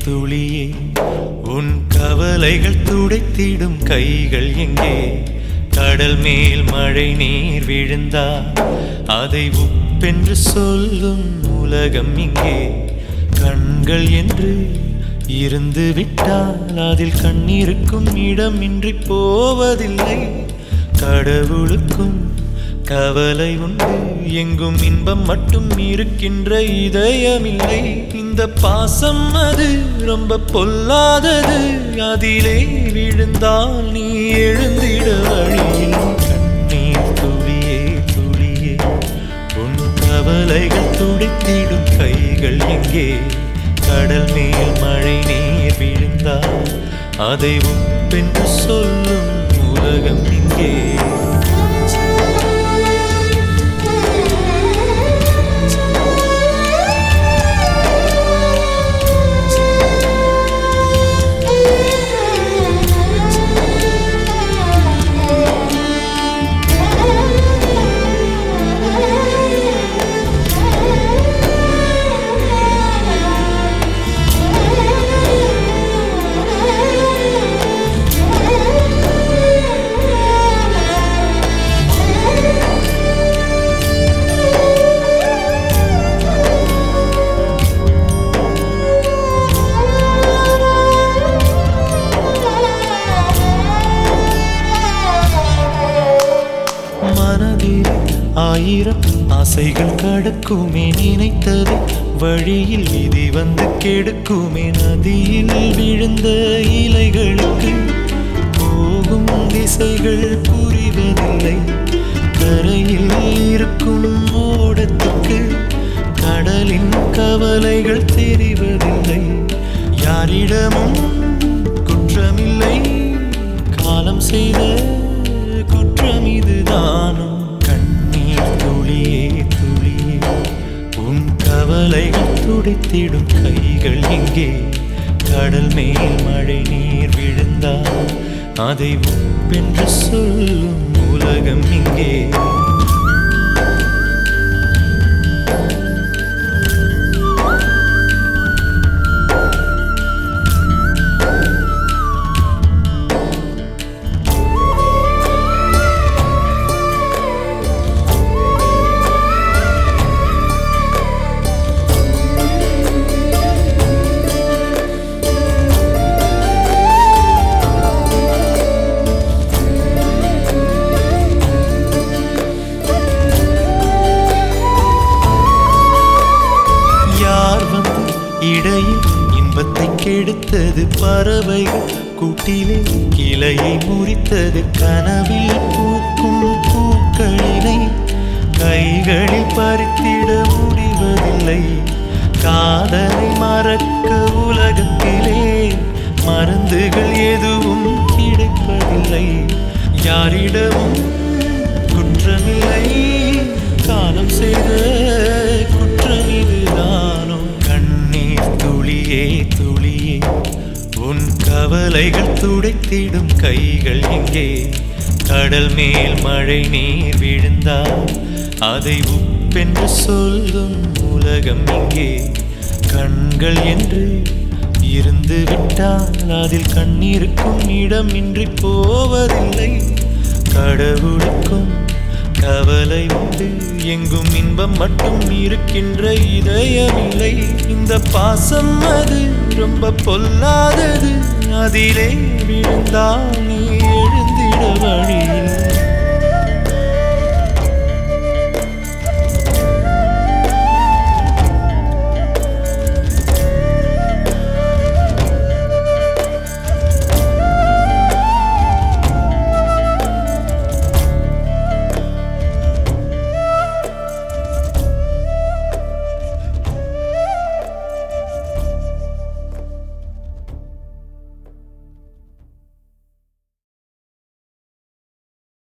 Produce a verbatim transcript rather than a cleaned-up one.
துளியே உன் கவலைகள் துடைத்திடும் கைகள் எங்கே? கடல் மேல் மழை நீர் விழுந்தால் அதை உப்பென்று சொல்லும் உலகம் இங்கே. கண்கள் என்று இருந்து விட்டால் அதில் கண்ணீருக்கும் இடமின்றி போவதில்லை. கடவுளுக்கும் கவலை உண்டு, எங்கும் இன்பம் மட்டும் இருக்கின்ற இதயமில்லை. இந்த பாசம் அது ரொம்ப பொல்லாதது, அதிலே விழுந்தால் நீ எழுந்திட வழியில். கண்ணீர் துளியே துளியே உன் கவலைகள் துடைத்திடும் கைகள் எங்கே? கடல் மேல் மழை நீர் விழுந்தால் அதை உப்பென்று சொல்லும் உலகம் இங்கே. ஆயிரம் ஆசைகள் கடக்குமே, நினைத்தது வழியில் விதி வந்து கெடுக்குமே. நதியில் விழுந்த இலைகளுக்கு போகும் திசைகள் புரிவதில்லை. கரையில் இருக்கும் ஓடத்துக்கு கடலின் கவலைகள் தெரிவதில்லை. யாரிடமும் குற்றமில்லை, காலம் செய்த குற்றம் இதுதானோ? துளியே துளியே உன் கவலைகள் துடைத்திடும் கைகள் எங்கே? கடல் மேல் மழை நீர் விழுந்தால் அதை உப்பென்று சொல்லும் உலகம் இங்கே. இடையில் இன்பத்தை கெடுத்தது பறவைகள், கூட்டிலே கிளையை முறித்தது. கனவில் பூக்கும் பூக்களினை கைகளில் பறித்திட முடிவதில்லை. காதலை மறக்க உலகத்திலே மருந்துகள் எதுவும் கிடைப்பதில்லை. யாரிடமும் குற்றமில்லை, காலம் செய்த குற்றம் இதுதானோ? துளியே துளியே உன் கவலைகள் துடைத்திடும் கைகள் எங்கே? கடல் மேல் மழை நீர் விழுந்தால் அதை உப்பென்று சொல்லும் உலகம் இங்கே. கண்கள் என்று இருந்து விட்டால் அதில் கண்ணீருக்கும் இடமின்றி போவதில்லை. கடவுளுக்கும் கவலை உண்டு, எங்கும் இன்பம் மட்டும் இருக்கின்ற இதயமில்லை. இந்த பாசம் அது ரொம்ப பொல்லாதது, அதிலே விழுந்தால் நீ